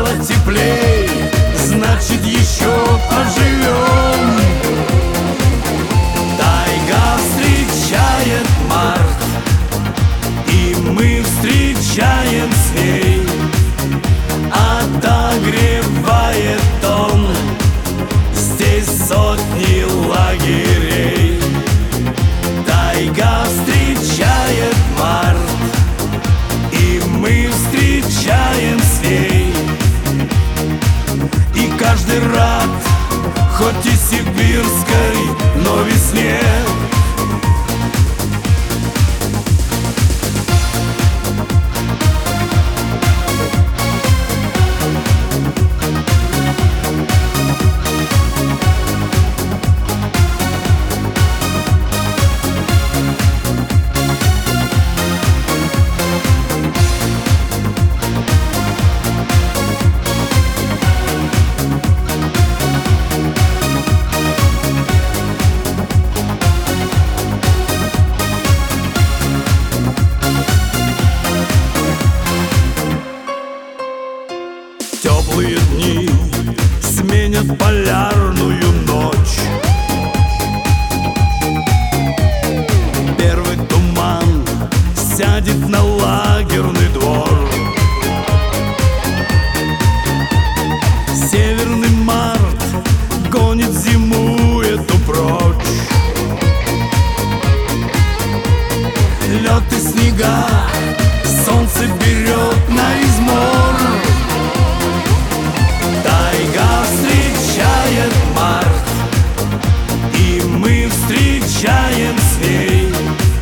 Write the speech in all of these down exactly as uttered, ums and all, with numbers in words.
стало теплей, значит еще поживем. Тайга встречает март, и мы встречаем с ней. Отогревает он здесь сотни лагерей. Тайга встречает март, и мы встречаем с ней. И каждый рад, хоть и сибирской, но весне. Теплые дни сменят полярную ночь. Первый туман сядет на лагерный двор. Северный март гонит зиму эту прочь. Лед и снега солнце берет на измор. Тайга встречает март, и мы встречаем с ней.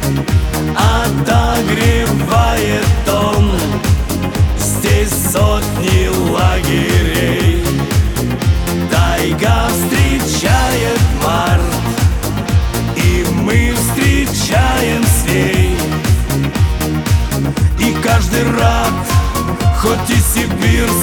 Отогревает он здесь сотни лагерей. Тайга встречает март, и мы встречаем с ней. И каждый рад, хоть и сибирский,